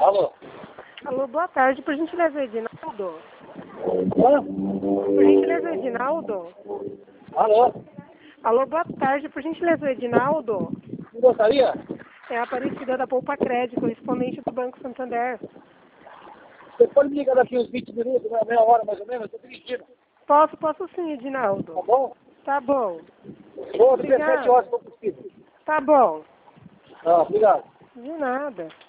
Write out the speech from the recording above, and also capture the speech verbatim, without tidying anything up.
Alô? Alô, boa tarde. Por gentileza, Edinaldo? Hã? Por gentileza, Edinaldo? Alô? Alô, boa tarde. Por gentileza, Edinaldo? Não gostaria? É a Aparecida da Poupa Crédito, correspondente do Banco Santander. Você pode me ligar daqui uns vinte minutos, uma meia hora mais ou menos? Eu estou dirigindo. Posso, posso sim, Edinaldo. Tá bom? Tá bom. Vou dezessete horas se for possível. Tá bom. Ah, obrigado. De nada.